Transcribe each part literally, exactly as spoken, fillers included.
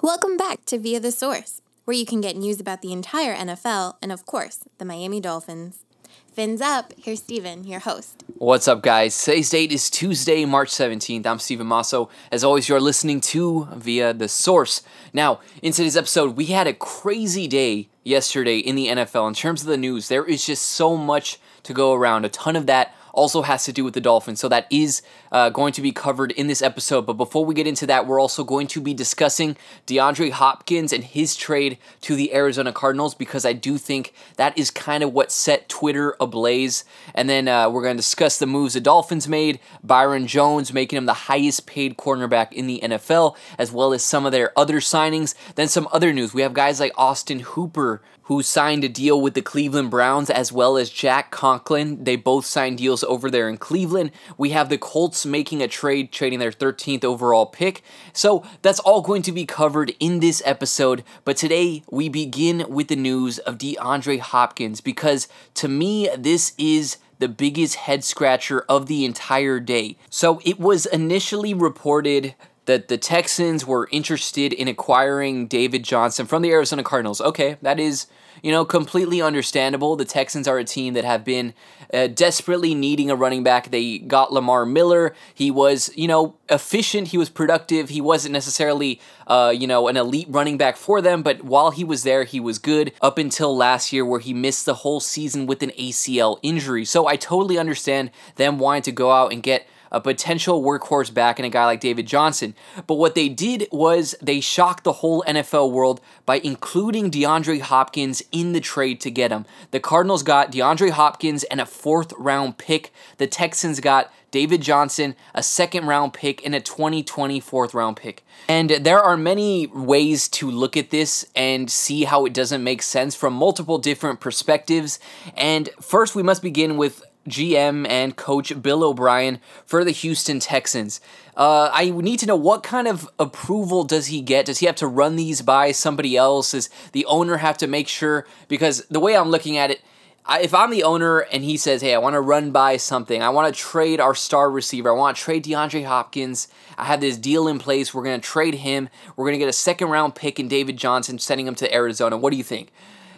Welcome back to Via the Source, where you can get news about the entire N F L and, of course, the Miami Dolphins. Fins up, here's Steven, your host. What's up, guys? Today's date is Tuesday, March seventeenth. I'm Steven Masso. As always, you're listening to Via the Source. Now, in today's episode, we had a crazy day yesterday in the N F L. In terms of the news, there is just so much to go around. A ton of that also has to do with the Dolphins, so that is uh, going to be covered in this episode. But before we get into that, we're also going to be discussing DeAndre Hopkins and his trade to the Arizona Cardinals, because I do think that is kind of what set Twitter ablaze. And then uh, we're going to discuss the moves the Dolphins made, Byron Jones making him the highest paid cornerback in the N F L, as well as some of their other signings. Then some other news. We have guys like Austin Hooper, who signed a deal with the Cleveland Browns, as well as Jack Conklin. They both signed deals over there in Cleveland. We have the Colts making a trade, trading their thirteenth overall pick. So that's all going to be covered in this episode. But today we begin with the news of DeAndre Hopkins, because to me, this is the biggest head scratcher of the entire day. So it was initially reported that the Texans were interested in acquiring David Johnson from the Arizona Cardinals. Okay, that is, you know, completely understandable. The Texans are a team that have been uh, desperately needing a running back. They got Lamar Miller. He was, you know, efficient. He was productive. He wasn't necessarily, uh, you know, an elite running back for them, but while he was there, he was good up until last year, where he missed the whole season with an A C L injury. So I totally understand them wanting to go out and get a potential workhorse back in a guy like David Johnson. But what they did was they shocked the whole N F L world by including DeAndre Hopkins in the trade to get him. The Cardinals got DeAndre Hopkins and a fourth round pick. The Texans got David Johnson, a second round pick, and a twenty twenty fourth round pick. And there are many ways to look at this and see how it doesn't make sense from multiple different perspectives. And first, we must begin with G M and coach Bill O'Brien for the Houston Texans. Uh, I need to know, what kind of approval does he get? Does he have to run these by somebody else? Does the owner have to make sure? Because the way I'm looking at it, I, if I'm the owner and he says, hey, I want to run by something, I want to trade our star receiver, I want to trade DeAndre Hopkins, I have this deal in place, we're going to trade him, we're going to get a second round pick in David Johnson, sending him to Arizona. What do you think?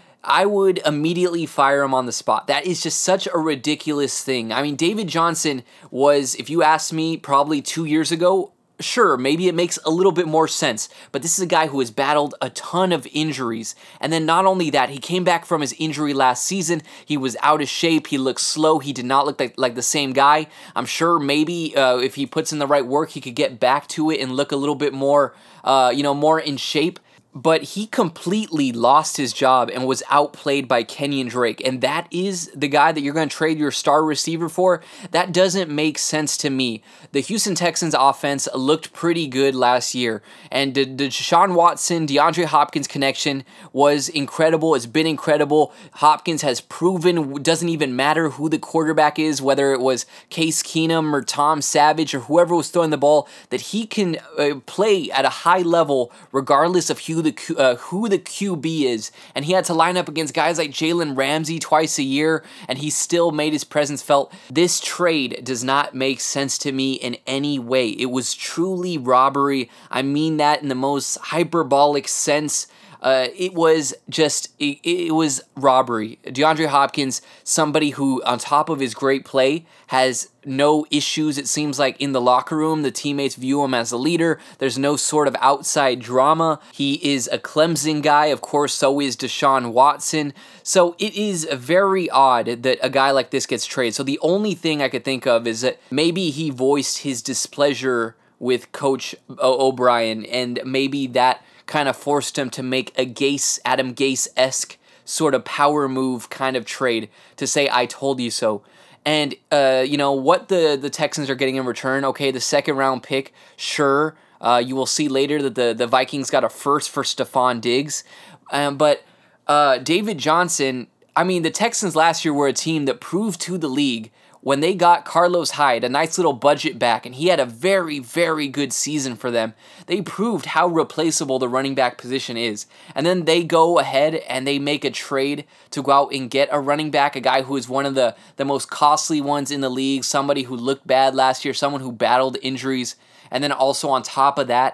I would immediately fire him on the spot. That is just such a ridiculous thing. I mean, David Johnson was, if you asked me, probably two years ago, sure, maybe it makes a little bit more sense. But this is a guy who has battled a ton of injuries. And then not only that, he came back from his injury last season. He was out of shape. He looked slow. He did not look like, like the same guy. I'm sure maybe uh, if he puts in the right work, he could get back to it and look a little bit more, uh, you know, more in shape. But he completely lost his job and was outplayed by Kenyon Drake. And that is the guy that you're going to trade your star receiver for? That doesn't make sense to me. The Houston Texans offense looked pretty good last year. And the, the Deshaun Watson, DeAndre Hopkins connection was incredible. It's been incredible. Hopkins has proven it doesn't even matter who the quarterback is, whether it was Case Keenum or Tom Savage or whoever was throwing the ball, that he can uh, play at a high level regardless of who the Uh, who the Q B is. And he had to line up against guys like Jalen Ramsey twice a year, and he still made his presence felt. This trade does not make sense to me in any way. It was truly robbery. I mean that in the most hyperbolic sense. Uh, it was just, it, it was robbery. DeAndre Hopkins, somebody who, on top of his great play, has no issues, it seems like, in the locker room. The teammates view him as a leader. There's no sort of outside drama. He is a Clemson guy. Of course, so is Deshaun Watson. So it is very odd that a guy like this gets traded. So the only thing I could think of is that maybe he voiced his displeasure with Coach o- O'Brien, and maybe that kind of forced him to make a Gase, Adam Gase-esque sort of power move kind of trade to say, I told you so. And, uh, you know, what the, the Texans are getting in return, okay, the second round pick, sure. Uh, you will see later that the, the Vikings got a first for Stephon Diggs. Um, but uh, David Johnson, I mean, the Texans last year were a team that proved to the league when they got Carlos Hyde, a nice little budget back, and he had a very, very good season for them, they proved how replaceable the running back position is. And then they go ahead and they make a trade to go out and get a running back, a guy who is one of the, the most costly ones in the league, somebody who looked bad last year, someone who battled injuries. And then also on top of that,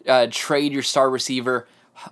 uh, trade your star receiver.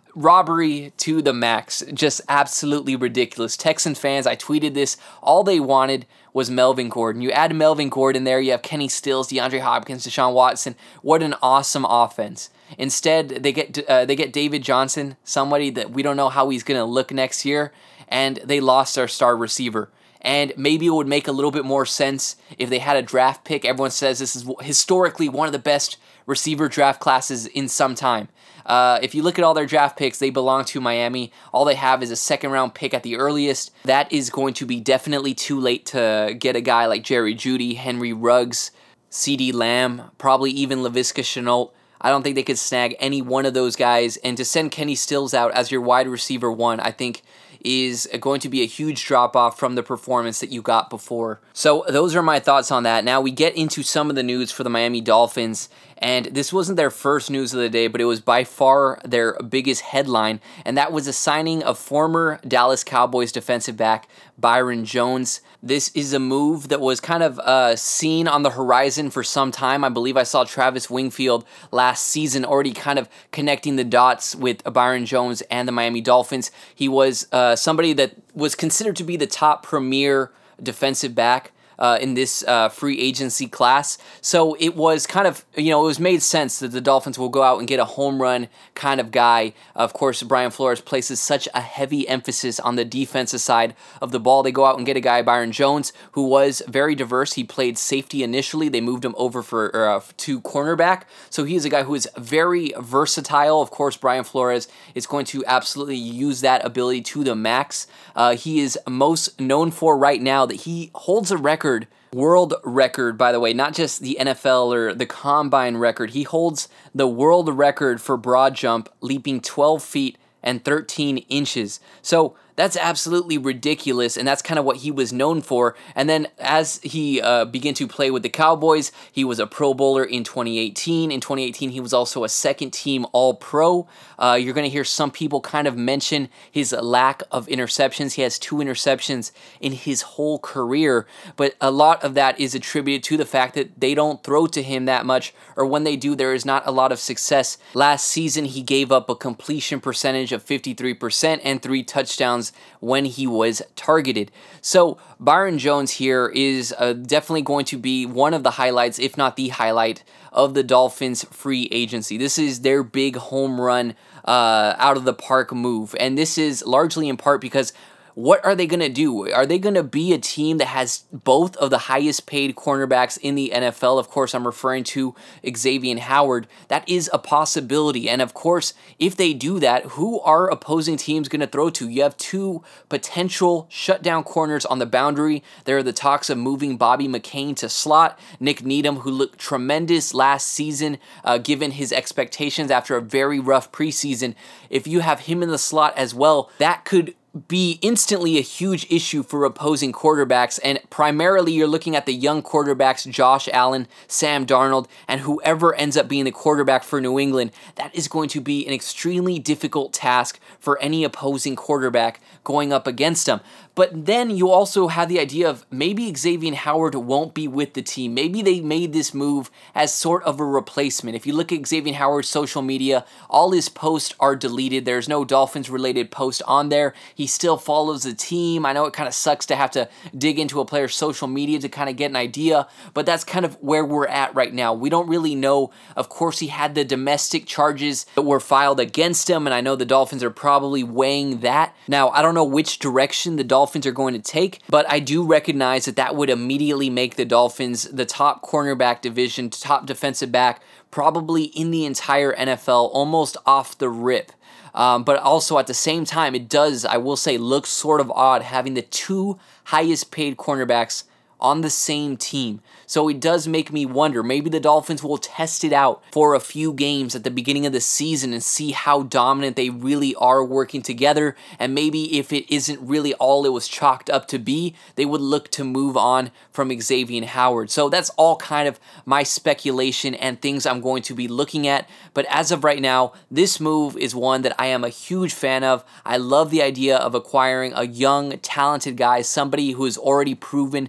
Robbery to the max. Just absolutely ridiculous. Texan fans, I tweeted this. All they wanted was Melvin Gordon. You add Melvin Gordon there, you have Kenny Stills, DeAndre Hopkins, Deshaun Watson. What an awesome offense. Instead, they get uh, they get David Johnson, somebody that we don't know how he's going to look next year, and they lost their star receiver. And maybe it would make a little bit more sense if they had a draft pick. Everyone says this is historically one of the best receiver draft classes in some time. Uh, if you look at all their draft picks, they belong to Miami. All they have is a second round pick at the earliest. That is going to be definitely too late to get a guy like Jerry Jeudy, Henry Ruggs, CeeDee Lamb, probably even Laviska Shenault. I don't think they could snag any one of those guys. And to send Kenny Stills out as your wide receiver one, I think is going to be a huge drop-off from the performance that you got before. So those are my thoughts on that. Now we get into some of the news for the Miami Dolphins, and this wasn't their first news of the day, but it was by far their biggest headline, and that was the signing of former Dallas Cowboys defensive back Byron Jones. This is a move that was kind of uh, seen on the horizon for some time. I believe I saw Travis Wingfield last season already kind of connecting the dots with Byron Jones and the Miami Dolphins. He was uh, somebody that was considered to be the top premier defensive back Uh, in this uh, free agency class. So it was kind of, you know, it was made sense that the Dolphins will go out and get a home run kind of guy. Of course, Brian Flores places such a heavy emphasis on the defensive side of the ball. They go out and get a guy, Byron Jones, who was very diverse. He played safety initially. They moved him over for uh, to cornerback. So he is a guy who is very versatile. Of course, Brian Flores is going to absolutely use that ability to the max. Uh, he is most known for right now that he holds a record world record, by the way, not just the N F L or the combine record. He holds the world record for broad jump, leaping twelve feet and thirteen inches. So that's absolutely ridiculous, and that's kind of what he was known for. And then as he uh, began to play with the Cowboys, he was a Pro Bowler in twenty eighteen. In twenty eighteen, he was also a second-team All-Pro. Uh, you're going to hear some people kind of mention his lack of interceptions. He has two interceptions in his whole career, but a lot of that is attributed to the fact that they don't throw to him that much, or when they do, there is not a lot of success. Last season, he gave up a completion percentage of fifty-three percent and three touchdowns when he was targeted. So Byron Jones here is uh, definitely going to be one of the highlights, if not the highlight, of the Dolphins free agency. This is their big home run uh, out of the park move, and this is largely in part because what are they going to do? Are they going to be a team that has both of the highest paid cornerbacks in the N F L? Of course, I'm referring to Xavier Howard. That is a possibility. And of course, if they do that, who are opposing teams going to throw to? You have two potential shutdown corners on the boundary. There are the talks of moving Bobby McCain to slot. Nick Needham, who looked tremendous last season, uh, given his expectations after a very rough preseason. If you have him in the slot as well, that could be instantly a huge issue for opposing quarterbacks, and primarily you're looking at the young quarterbacks, Josh Allen, Sam Darnold, and whoever ends up being the quarterback for New England. That is going to be an extremely difficult task for any opposing quarterback going up against them. But then you also have the idea of maybe Xavier Howard won't be with the team. Maybe they made this move as sort of a replacement. If you look at Xavier Howard's social media, all his posts are deleted. There's no Dolphins-related post on there. He still follows the team. I know it kind of sucks to have to dig into a player's social media to kind of get an idea, but that's kind of where we're at right now. We don't really know. Of course, he had the domestic charges that were filed against him, and I know the Dolphins are probably weighing that. Now, I don't know which direction the Dolphins Dolphins are going to take, but I do recognize that that would immediately make the Dolphins the top cornerback division, top defensive back, probably in the entire N F L, almost off the rip. Um, but also at the same time, it does, I will say, look sort of odd having the two highest paid cornerbacks on the same team. So it does make me wonder, maybe the Dolphins will test it out for a few games at the beginning of the season and see how dominant they really are working together. And maybe if it isn't really all it was chalked up to be, they would look to move on from Xavier Howard. So that's all kind of my speculation and things I'm going to be looking at. But as of right now, this move is one that I am a huge fan of. I love the idea of acquiring a young, talented guy, somebody who has already proven that he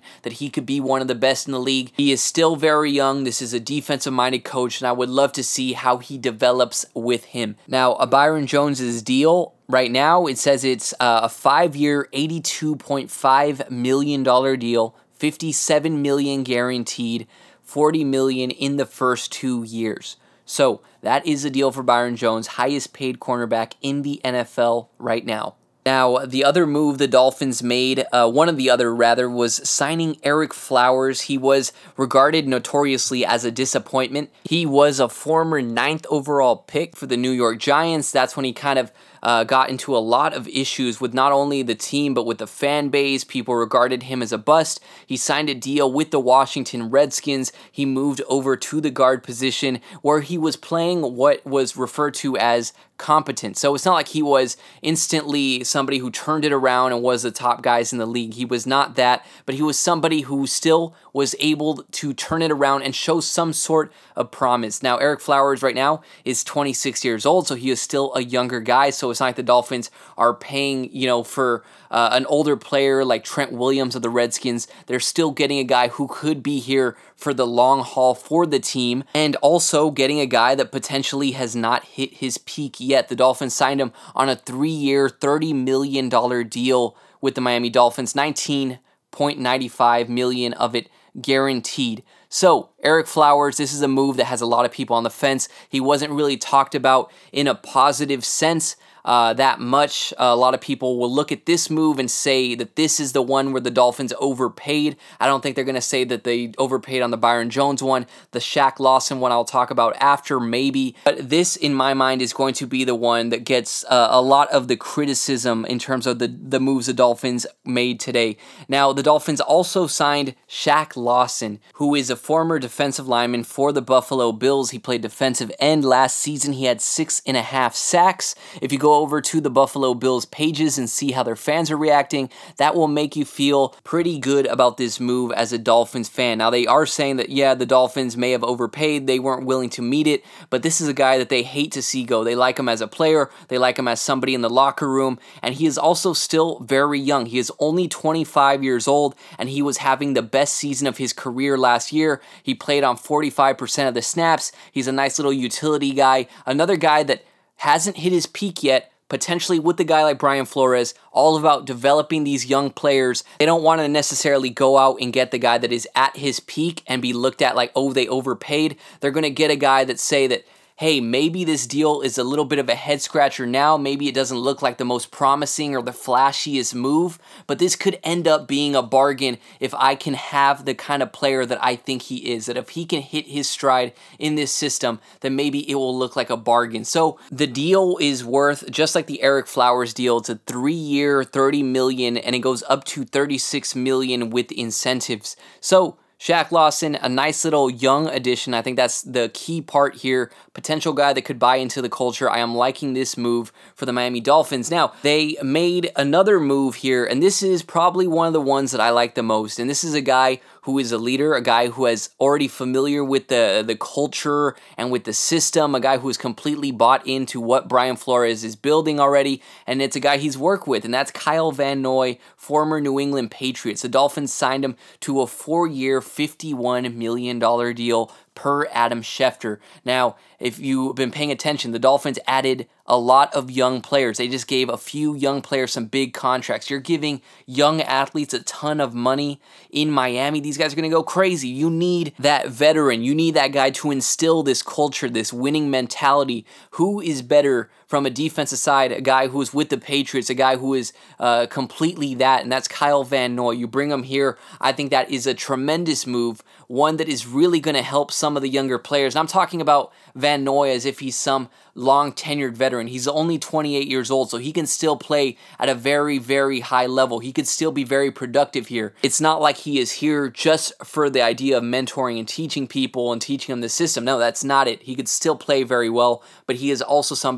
he could be one of the best in the league. He is still very young. This is a defensive-minded coach, and I would love to see how he develops with him. Now, a Byron Jones's deal right now, it says it's uh, a five-year, eighty-two point five million dollars deal, fifty-seven million dollars guaranteed, forty million dollars in the first two years. So that is the deal for Byron Jones, highest paid cornerback in the N F L right now. Now, the other move the Dolphins made, uh, one of the other rather, was signing Ereck Flowers. He was regarded notoriously as a disappointment. He was a former ninth overall pick for the New York Giants. That's when he kind of uh, got into a lot of issues with not only the team, but with the fan base. People regarded him as a bust. He signed a deal with the Washington Redskins. He moved over to the guard position where he was playing what was referred to as competent. So it's not like he was instantly somebody who turned it around and was the top guys in the league. He was not that, but he was somebody who still was able to turn it around and show some sort of promise. Now, Ereck Flowers right now is twenty-six years old, so he is still a younger guy. So it's not like the Dolphins are paying, you know, for uh, an older player like Trent Williams of the Redskins. They're still getting a guy who could be here for the long haul for the team, and also getting a guy that potentially has not hit his peak yet. The Dolphins signed him on a three-year, thirty million dollars deal with the Miami Dolphins, nineteen point nine five million dollars of it guaranteed. So, Ereck Flowers, this is a move that has a lot of people on the fence. He wasn't really talked about in a positive sense uh, that much. Uh, a lot of people will look at this move and say that this is the one where the Dolphins overpaid. I don't think they're going to say that they overpaid on the Byron Jones one. The Shaq Lawson one I'll talk about after, maybe. But this, in my mind, is going to be the one that gets uh, a lot of the criticism in terms of the, the moves the Dolphins made today. Now, the Dolphins also signed Shaq Lawson, who is a former defensive lineman for the Buffalo Bills. He played defensive end last season. He had six and a half sacks. If you go over to the Buffalo Bills pages and see how their fans are reacting, that will make you feel pretty good about this move as a Dolphins fan. Now, they are saying that, yeah, the Dolphins may have overpaid. They weren't willing to meet it, but this is a guy that they hate to see go. They like him as a player. They like him as somebody in the locker room, and he is also still very young. He is only twenty-five years old, and he was having the best season of his career last year. He played on forty-five percent of the snaps. He's a nice little utility guy. Another guy that hasn't hit his peak yet, potentially with a guy like Brian Flores, all about developing these young players. They don't want to necessarily go out and get the guy that is at his peak and be looked at like, oh, they overpaid. They're going to get a guy that say that, hey, maybe this deal is a little bit of a head scratcher now. Maybe it doesn't look like the most promising or the flashiest move, but this could end up being a bargain if I can have the kind of player that I think he is, that if he can hit his stride in this system, then maybe it will look like a bargain. So the deal is worth, just like the Ereck Flowers deal, it's a three-year, thirty million dollars, and it goes up to thirty-six million dollars with incentives. So Shaq Lawson, a nice little young addition. I think that's the key part here. Potential guy that could buy into the culture. I am liking this move for the Miami Dolphins. Now, they made another move here, and this is probably one of the ones that I like the most. And this is a guy who is a leader, a guy who is already familiar with the, the culture and with the system, a guy who is completely bought into what Brian Flores is building already, and it's a guy he's worked with, and that's Kyle Van Noy, former New England Patriots. The Dolphins signed him to a four-year, fifty-one million dollars deal per Adam Schefter. Now, if you've been paying attention, the Dolphins added a lot of young players. They just gave a few young players some big contracts. You're giving young athletes a ton of money in Miami. These guys are going to go crazy. You need that veteran. You need that guy to instill this culture, this winning mentality. Who is better from a defensive side? A guy who is with the Patriots, a guy who is uh, completely that, and that's Kyle Van Noy. You bring him here. I think that is a tremendous move, one that is really going to help some of the younger players. And I'm talking about Van Noy as if he's some long-tenured veteran. He's only twenty-eight years old, so he can still play at a very, very high level. He could still be very productive here. It's not like he is here just for the idea of mentoring and teaching people and teaching them the system. No, that's not it. He could still play very well, but he is also somebody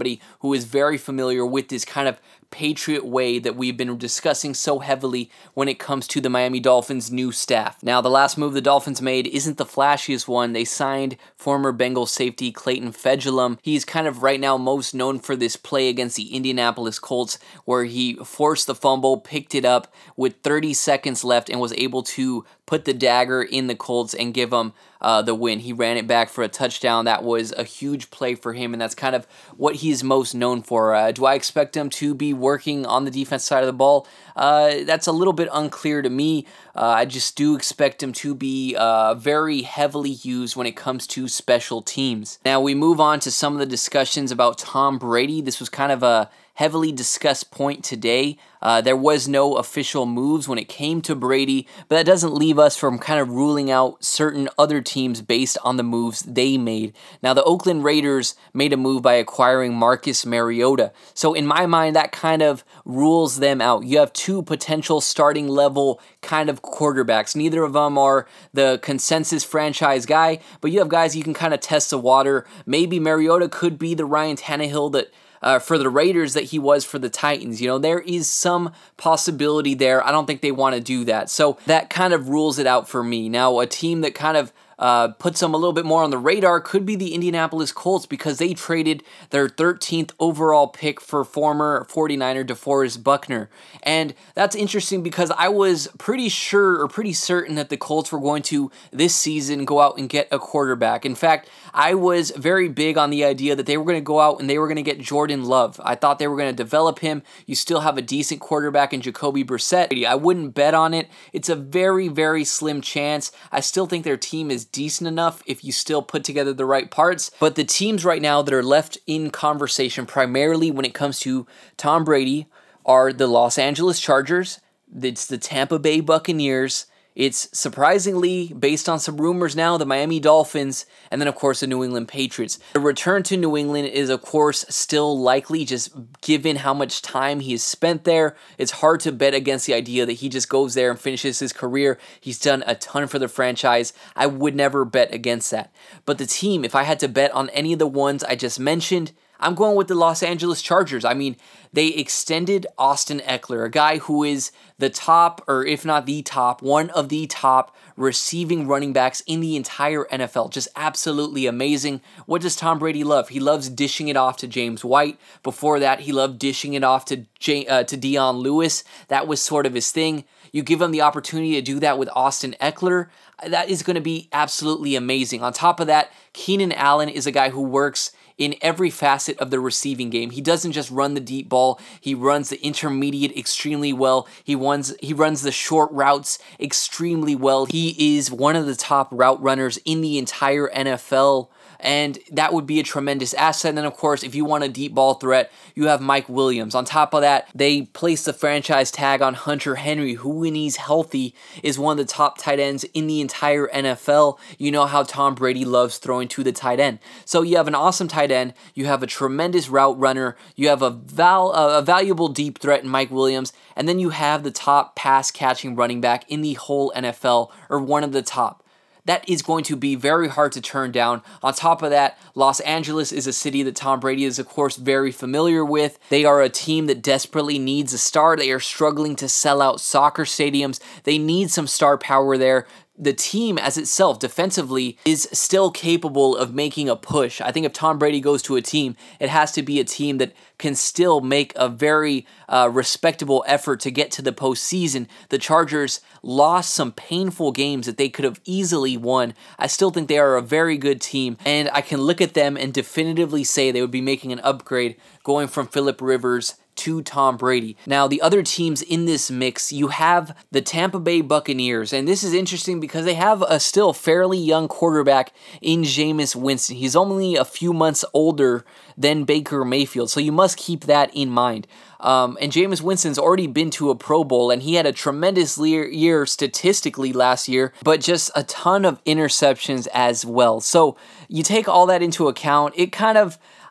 who is very familiar with this kind of Patriot way that we've been discussing so heavily when it comes to the Miami Dolphins' new staff. Now, the last move the Dolphins made isn't the flashiest one. They signed former Bengals safety Clayton Fejedelem. He's kind of right now most known for this play against the Indianapolis Colts where he forced the fumble, picked it up with thirty seconds left, and was able to put the dagger in the Colts and give them uh, the win. He ran it back for a touchdown. That was a huge play for him, and that's kind of what he's most known for. Uh, do I expect him to be working on the defense side of the ball? Uh, that's a little bit unclear to me. Uh, I just do expect him to be uh, very heavily used when it comes to special teams. Now we move on to some of the discussions about Tom Brady. This was kind of a heavily discussed point today. Uh, there was no official moves when it came to Brady, but that doesn't leave us from kind of ruling out certain other teams based on the moves they made. Now, the Oakland Raiders made a move by acquiring Marcus Mariota. So in my mind, that kind of rules them out. You have two potential starting level kind of quarterbacks. Neither of them are the consensus franchise guy, but you have guys you can kind of test the water. Maybe Mariota could be the Ryan Tannehill that Uh, for the Raiders that he was for the Titans. You know, there is some possibility there. I don't think they want to do that. So that kind of rules it out for me. Now, a team that kind of uh, puts them a little bit more on the radar could be the Indianapolis Colts because they traded their thirteenth overall pick for former forty-niner DeForest Buckner. And that's interesting because I was pretty sure or pretty certain that the Colts were going to this season go out and get a quarterback. In fact, I was very big on the idea that they were going to go out and they were going to get Jordan Love. I thought they were going to develop him. You still have a decent quarterback in Jacoby Brissett. I wouldn't bet on it. It's a very, very slim chance. I still think their team is decent enough if you still put together the right parts. But the teams right now that are left in conversation primarily when it comes to Tom Brady are the Los Angeles Chargers, it's the Tampa Bay Buccaneers, it's surprisingly, based on some rumors now, the Miami Dolphins, and then of course the New England Patriots. The return to New England is of course still likely, just given how much time he has spent there. It's hard to bet against the idea that he just goes there and finishes his career. He's done a ton for the franchise. I would never bet against that. But the team, if I had to bet on any of the ones I just mentioned, I'm going with the Los Angeles Chargers. I mean, they extended Austin Eckler, a guy who is the top, or if not the top, one of the top receiving running backs in the entire N F L. Just absolutely amazing. What does Tom Brady love? He loves dishing it off to James White. Before that, he loved dishing it off to J- uh, to Dion Lewis. That was sort of his thing. You give him the opportunity to do that with Austin Eckler, that is going to be absolutely amazing. On top of that, Keenan Allen is a guy who works in every facet of the receiving game. He doesn't just run the deep ball, he runs the intermediate extremely well. He runs he runs the short routes extremely well. He is one of the top route runners in the entire N F L. And that would be a tremendous asset. And then, of course, if you want a deep ball threat, you have Mike Williams. On top of that, they place the franchise tag on Hunter Henry, who, when he's healthy, is one of the top tight ends in the entire N F L. You know how Tom Brady loves throwing to the tight end. So you have an awesome tight end. You have a tremendous route runner. You have a, val- a valuable deep threat in Mike Williams. And then you have the top pass-catching running back in the whole N F L, or one of the top. That is going to be very hard to turn down. On top of that, Los Angeles is a city that Tom Brady is, of course, very familiar with. They are a team that desperately needs a star. They are struggling to sell out soccer stadiums. They need some star power there. The team as itself defensively is still capable of making a push. I think if Tom Brady goes to a team, it has to be a team that can still make a very uh, respectable effort to get to the postseason. The Chargers lost some painful games that they could have easily won. I still think they are a very good team, and I can look at them and definitively say they would be making an upgrade going from Phillip Rivers to Tom Brady. Now, the other teams in this mix, you have the Tampa Bay Buccaneers, and this is interesting because they have a still fairly young quarterback in Jameis Winston. He's only a few months older than Baker Mayfield, so you must keep that in mind. Um, and Jameis Winston's already been to a Pro Bowl, and he had a tremendous year, year statistically last year, but just a ton of interceptions as well. So you take all that into account, it kind of,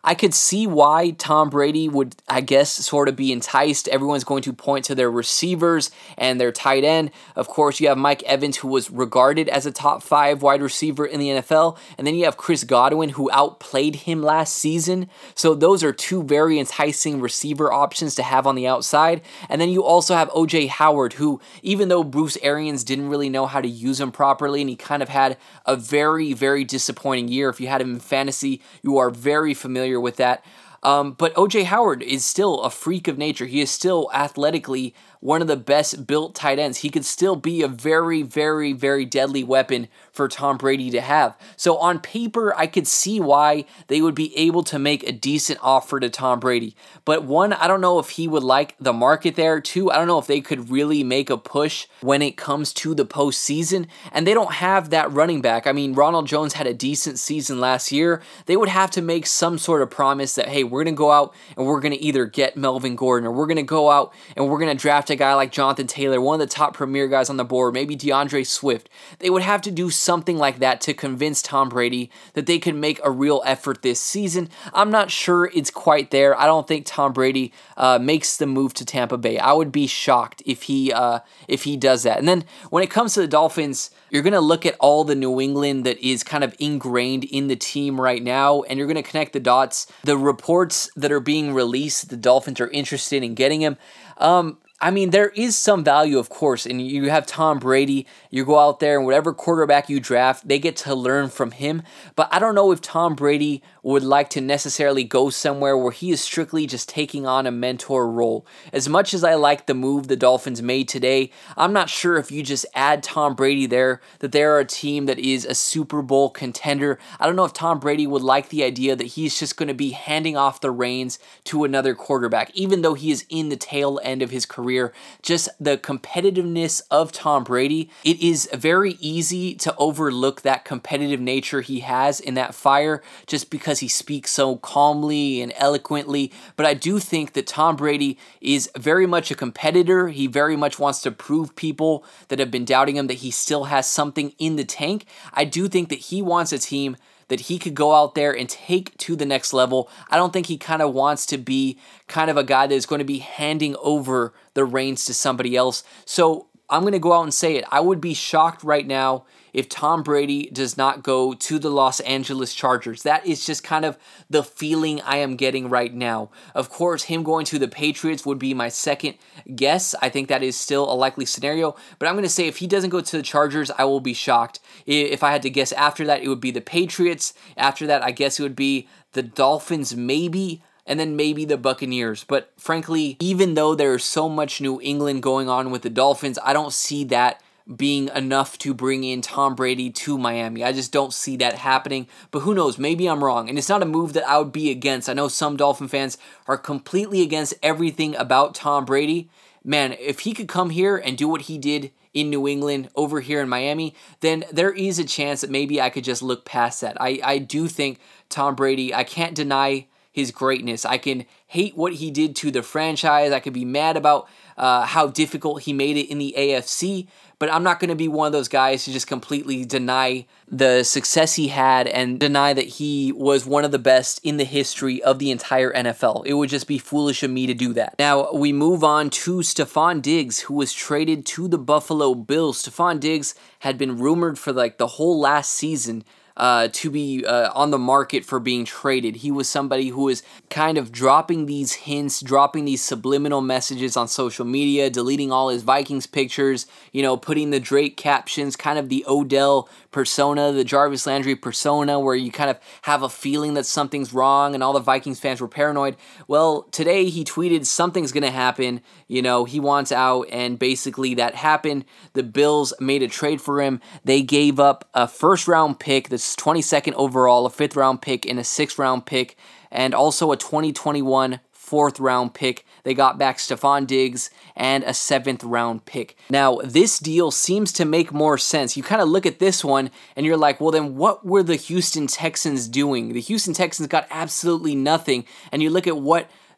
I could see why Tom Brady would, I guess, sort of be enticed. Everyone's going to point to their receivers and their tight end. Of course, you have Mike Evans, who was regarded as a top five wide receiver in the N F L. And then you have Chris Godwin, who outplayed him last season. So those are two very enticing receiver options to have on the outside. And then you also have O J Howard, who, even though Bruce Arians didn't really know how to use him properly, and he kind of had a very, very disappointing year. If you had him in fantasy, you are very familiar with that. Um, but O J Howard is still a freak of nature. He is still athletically one of the best built tight ends. He could still be a very, very, very deadly weapon for Tom Brady to have. So on paper, I could see why they would be able to make a decent offer to Tom Brady. But one, I don't know if he would like the market there. Two, I don't know if they could really make a push when it comes to the postseason. And they don't have that running back. I mean, Ronald Jones had a decent season last year. They would have to make some sort of promise that, hey, we're going to go out and we're going to either get Melvin Gordon, or we're going to go out and we're going to draft a guy like Jonathan Taylor, one of the top premier guys on the board, maybe DeAndre Swift. They would have to do something like that to convince Tom Brady that they could make a real effort this season. I'm not sure it's quite there. I don't think Tom Brady uh, makes the move to Tampa Bay. I would be shocked if he uh, if he does that. And then when it comes to the Dolphins, you're going to look at all the New England that is kind of ingrained in the team right now, and you're going to connect the dots. The reports that are being released, the Dolphins are interested in getting him. Um, I mean, there is some value, of course, and you have Tom Brady. You go out there and whatever quarterback you draft, they get to learn from him. But I don't know if Tom Brady would like to necessarily go somewhere where he is strictly just taking on a mentor role. As much as I like the move the Dolphins made today, I'm not sure if you just add Tom Brady there, that they're a team that is a Super Bowl contender. I don't know if Tom Brady would like the idea that he's just going to be handing off the reins to another quarterback, even though he is in the tail end of his career. Just the competitiveness of Tom Brady, it is very easy to overlook that competitive nature he has in that fire just because he speaks so calmly and eloquently. But I do think that Tom Brady is very much a competitor. He very much wants to prove people that have been doubting him that he still has something in the tank. I do think that he wants a team that he could go out there and take to the next level. I don't think he kind of wants to be kind of a guy that is going to be handing over the reins to somebody else. So I'm going to go out and say it. I would be shocked right now if Tom Brady does not go to the Los Angeles Chargers. That is just kind of the feeling I am getting right now. Of course, him going to the Patriots would be my second guess. I think that is still a likely scenario. But I'm going to say if he doesn't go to the Chargers, I will be shocked. If I had to guess after that, it would be the Patriots. After that, I guess it would be the Dolphins maybe, and then maybe the Buccaneers. But frankly, even though there's so much New England going on with the Dolphins, I don't see that being enough to bring in Tom Brady to Miami. I just don't see that happening. But who knows? Maybe I'm wrong. And it's not a move that I would be against. I know some Dolphin fans are completely against everything about Tom Brady. Man, if he could come here and do what he did in New England over here in Miami, then there is a chance that maybe I could just look past that. I, I do think Tom Brady, I can't deny his greatness. I can hate what he did to the franchise. I could be mad about uh, how difficult he made it in the A F C, but I'm not going to be one of those guys to just completely deny the success he had and deny that he was one of the best in the history of the entire N F L. It would just be foolish of me to do that. Now, we move on to Stefon Diggs, who was traded to the Buffalo Bills. Stefon Diggs had been rumored for like the whole last season Uh, to be uh, on the market for being traded. He was somebody who was kind of dropping these hints, dropping these subliminal messages on social media, deleting all his Vikings pictures, you know, putting the Drake captions, kind of the Odell persona, the Jarvis Landry persona, where you kind of have a feeling that something's wrong and all the Vikings fans were paranoid. Well, today he tweeted something's going to happen, you know, he wants out, and basically that happened. The Bills made a trade for him. They gave up a first round pick that's twenty-second overall, a fifth round pick, and a sixth round pick, and also a twenty twenty-one fourth round pick. They got back Stefon Diggs and a seventh round pick. Now, this deal seems to make more sense. You kind of look at this one and you're like, well, then what were the Houston Texans doing? The Houston Texans got absolutely nothing. And you look at what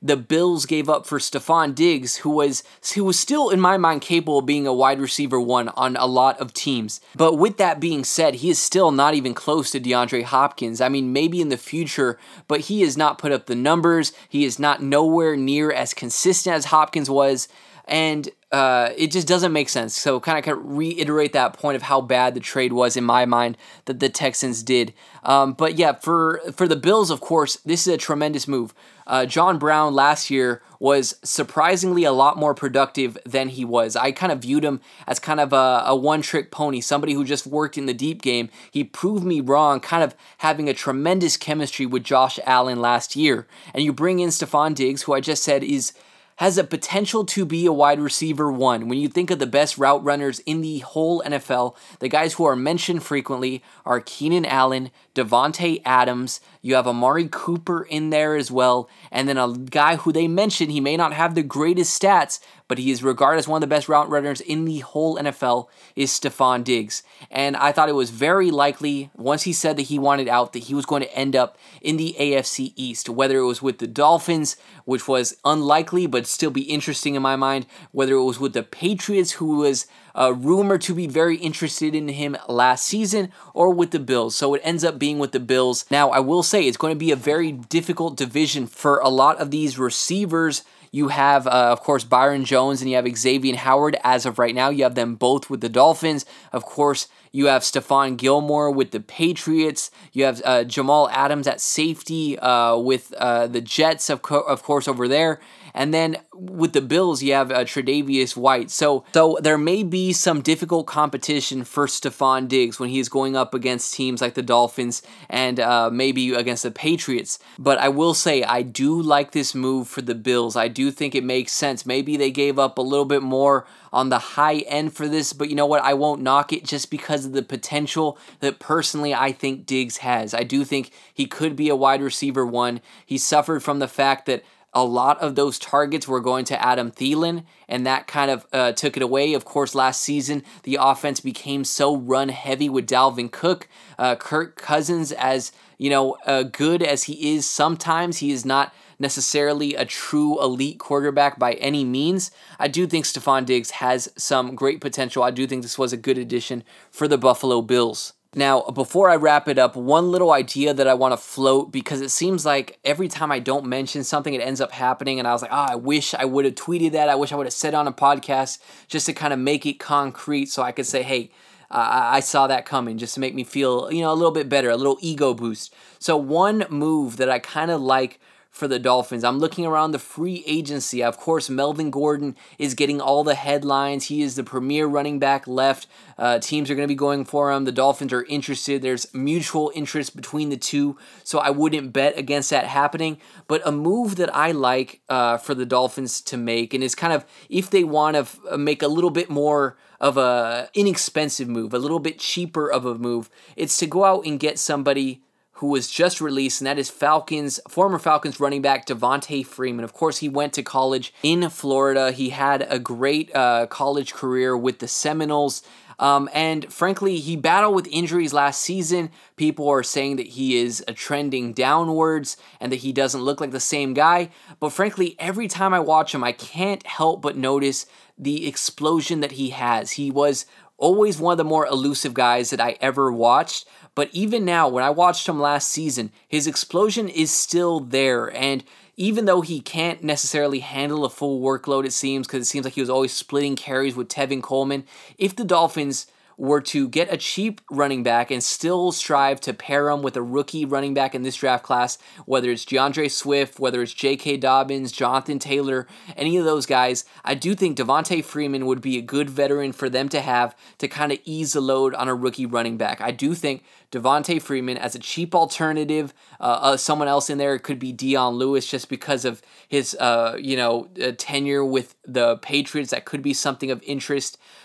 the Bills gave up for Stephon Diggs, who was who was still, in my mind, capable of being a wide receiver one on a lot of teams. But with that being said, he is still not even close to DeAndre Hopkins. I mean, maybe in the future, but he has not put up the numbers. He is not nowhere near as consistent as Hopkins was. And uh, it just doesn't make sense. So kind of, kind of reiterate that point of how bad the trade was in my mind that the Texans did. Um, but yeah, for for the Bills, of course, this is a tremendous move. Uh, John Brown last year was surprisingly a lot more productive than he was. I kind of viewed him as kind of a, a one-trick pony, somebody who just worked in the deep game. He proved me wrong, kind of having a tremendous chemistry with Josh Allen last year. And you bring in Stephon Diggs, who I just said is has a potential to be a wide receiver one. When you think of the best route runners in the whole N F L, the guys who are mentioned frequently are Keenan Allen, Davante Adams, you have Amari Cooper in there as well, and then a guy who they mentioned, he may not have the greatest stats, but he is regarded as one of the best route runners in the whole N F L, is Stephon Diggs. And I thought it was very likely, once he said that he wanted out, that he was going to end up in the A F C East, whether it was with the Dolphins, which was unlikely, but still be interesting in my mind, whether it was with the Patriots, who was uh, rumored to be very interested in him last season, or with the Bills. So it ends up being with the Bills. Now, I will say it's going to be a very difficult division for a lot of these receivers. You have, uh, of course, Byron Jones and you have Xavier Howard as of right now. You have them both with the Dolphins. Of course, you have Stephon Gilmore with the Patriots. You have uh, Jamal Adams at safety uh, with uh, the Jets, of, co- of course, over there. And then with the Bills, you have uh, Tre'Davious White. So, so there may be some difficult competition for Stephon Diggs when he's going up against teams like the Dolphins and uh, maybe against the Patriots. But I will say I do like this move for the Bills. I do think it makes sense. Maybe they gave up a little bit more on the high end for this, but you know what? I won't knock it just because of the potential that personally I think Diggs has. I do think he could be a wide receiver one. He suffered from the fact that a lot of those targets were going to Adam Thielen, and that kind of uh, took it away. Of course, last season, the offense became so run-heavy with Dalvin Cook. Uh, Kirk Cousins, as you know, uh, good as he is sometimes, he is not necessarily a true elite quarterback by any means. I do think Stephon Diggs has some great potential. I do think this was a good addition for the Buffalo Bills. Now, before I wrap it up, one little idea that I want to float, because it seems like every time I don't mention something, it ends up happening, and I was like, ah, oh, I wish I would have tweeted that. I wish I would have said on a podcast just to kind of make it concrete so I could say, hey, uh, I saw that coming, just to make me feel, you know, a little bit better, a little ego boost. So one move that I kind of like for the Dolphins, I'm looking around the free agency. Of course, Melvin Gordon is getting all the headlines. He is the premier running back left. Uh, teams are going to be going for him. The Dolphins are interested. There's mutual interest between the two, so I wouldn't bet against that happening. But a move that I like uh, for the Dolphins to make, and is kind of, if they want to f- make a little bit more of a inexpensive move, a little bit cheaper of a move, it's to go out and get somebody who was just released, and that is Falcons, former Falcons running back Devonta Freeman. Of course, he went to college in Florida. He had a great uh, college career with the Seminoles. Um, and frankly, he battled with injuries last season. People are saying that he is uh, trending downwards and that he doesn't look like the same guy. But frankly, every time I watch him, I can't help but notice the explosion that he has. He was always one of the more elusive guys that I ever watched. But even now, when I watched him last season, his explosion is still there. And even though he can't necessarily handle a full workload, it seems, because it seems like he was always splitting carries with Tevin Coleman, if the Dolphins were to get a cheap running back and still strive to pair him with a rookie running back in this draft class, whether it's DeAndre Swift, whether it's J K. Dobbins, Jonathan Taylor, any of those guys, I do think Devonta Freeman would be a good veteran for them to have to kind of ease the load on a rookie running back. I do think Devonta Freeman as a cheap alternative, uh, uh, someone else in there could be Dion Lewis just because of his, uh, you know, uh, tenure with the Patriots. That could be something of interest. But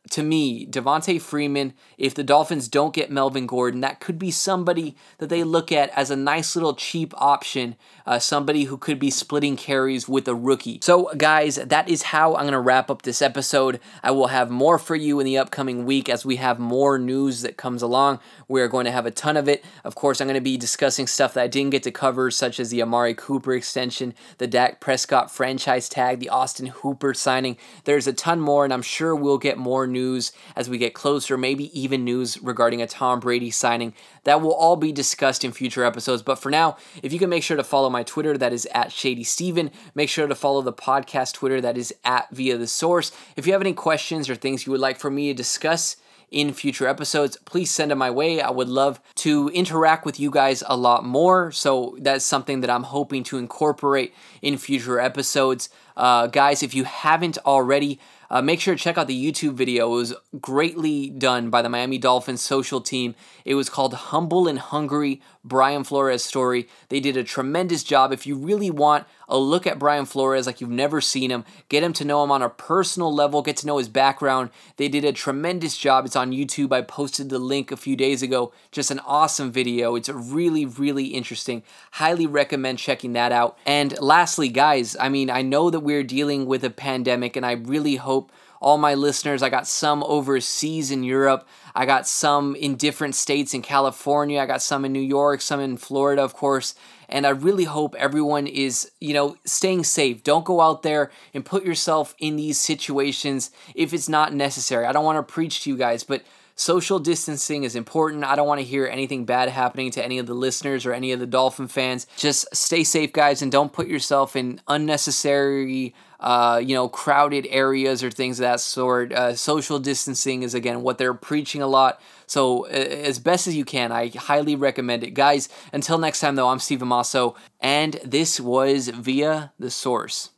to me, Devonta Freeman, if the Dolphins don't get Melvin Gordon, that could be somebody that they look at as a nice little cheap option, uh, somebody who could be splitting carries with a rookie. So, guys, that is how I'm going to wrap up this episode. I will have more for you in the upcoming week as we have more news that comes along. We are going to have a ton of it. Of course, I'm going to be discussing stuff that I didn't get to cover, such as the Amari Cooper extension, the Dak Prescott franchise tag, the Austin Hooper signing. There's a ton more, and I'm sure we'll get more news as we get closer, maybe even news regarding a Tom Brady signing. That will all be discussed in future episodes. But for now, if you can make sure to follow my Twitter, that is at Shady Steven. Make sure to follow the podcast Twitter, that is at Via the Source. If you have any questions or things you would like for me to discuss in future episodes, please send them my way. I would love to interact with you guys a lot more. So that's something that I'm hoping to incorporate in future episodes. Uh, guys, if you haven't already, Uh, make sure to check out the YouTube video. It was greatly done by the Miami Dolphins social team. It was called Humble and Hungry, Brian Flores Story. They did a tremendous job. If you really want a look at Brian Flores like you've never seen him, get him to know him on a personal level, get to know his background, they did a tremendous job. It's on YouTube. I posted the link a few days ago. Just an awesome video. It's really, really interesting. Highly recommend checking that out. And lastly, guys, I mean, I know that we're dealing with a pandemic, and I really hope all my listeners, I got some overseas in Europe, I got some in different states in California, I got some in New York, some in Florida, of course, and I really hope everyone is, you know, staying safe. Don't go out there and put yourself in these situations if it's not necessary. I don't want to preach to you guys, but social distancing is important. I don't want to hear anything bad happening to any of the listeners or any of the Dolphin fans. Just stay safe, guys, and don't put yourself in unnecessary, uh, you know, crowded areas or things of that sort. Uh, social distancing is, again, what they're preaching a lot. So uh, as best as you can, I highly recommend it. Guys, until next time, though, I'm Steven Masso, and this was Via the Source.